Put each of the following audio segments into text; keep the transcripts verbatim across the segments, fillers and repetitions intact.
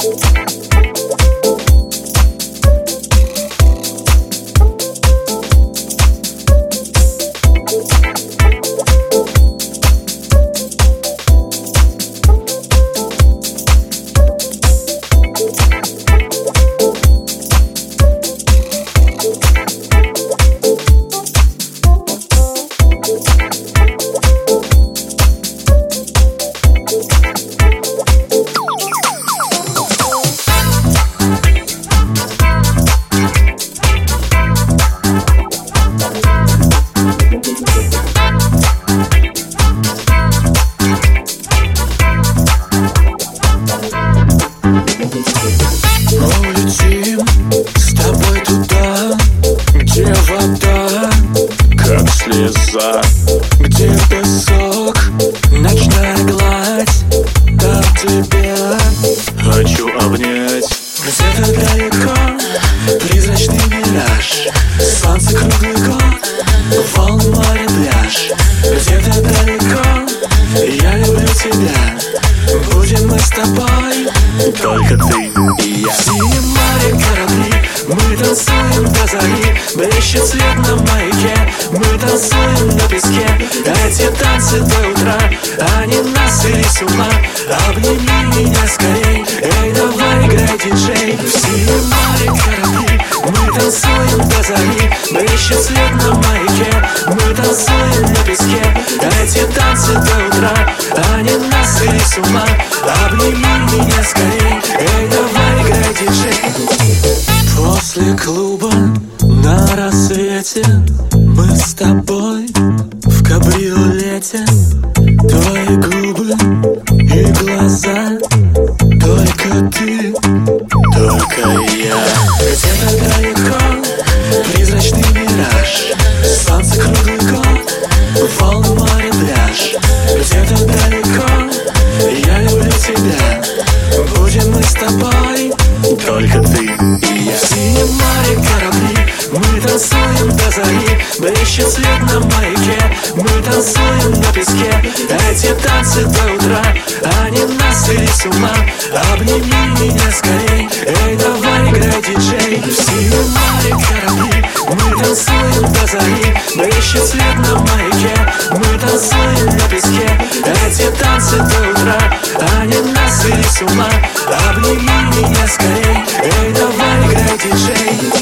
слеза, где песок, ночная гладь. Там тебя хочу обнять. Где-то далеко призрачный мираж, солнце круглый год, волны море пляж. Где-то далеко я люблю тебя, будем мы с тобой, только ты и я. В синем море корабли, мы танцуем до зари, блещет свет на маяке, мы танцуем на песке. Эти танцы до утра, они нас свели с ума. Обними меня скорей, эй, давай играй, диджей. В синем море корабли, мы танцуем до зари, блещет свет на маяке, мы танцуем на песке. Эти танцы до утра, они нас свели с ума. Обними меня скорей, эй, давай играй, диджей. После клуба на рассвете мы с тобой в кабриолете. Твои губы и глаза, только ты, только я. Где-то далеко призрачный мираж, солнце круглый год, волны море пляж. Где-то далеко я люблю тебя, будем мы с тобой, только ты и я. В синем море корабли, мы танцуем до зари, блещет свет на маяке, мы танцуем на песке. Эти танцы до утра, они нас свели с ума. Обними меня скорей, эй, давай играй, диджей. В синем море корабли, мы танцуем до зари, блещет свет на маяке, мы танцуем на песке. Эти танцы до утра, они нас свели с ума. Обними меня скорей, эй, давай играй, диджей.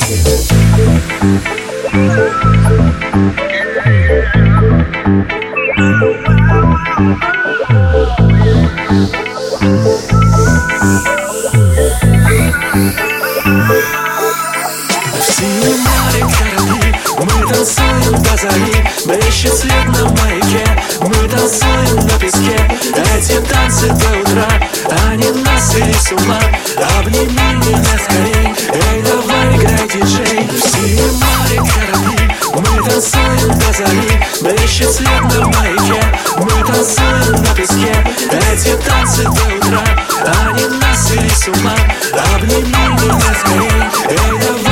В синем море корабли, мы танцуем до зари, блещет свет на маяке, мы танцуем на песке. Эти танцы до утра, они нас свели с ума. Обними меня скорей, эй, давай играй, диджей. В синем море корабли, мы танцуем до зари, блещет свет на маяке, мы танцуем на песке. Эти танцы до утра, они нас свели с ума. Обними меня скорей, эй, давай.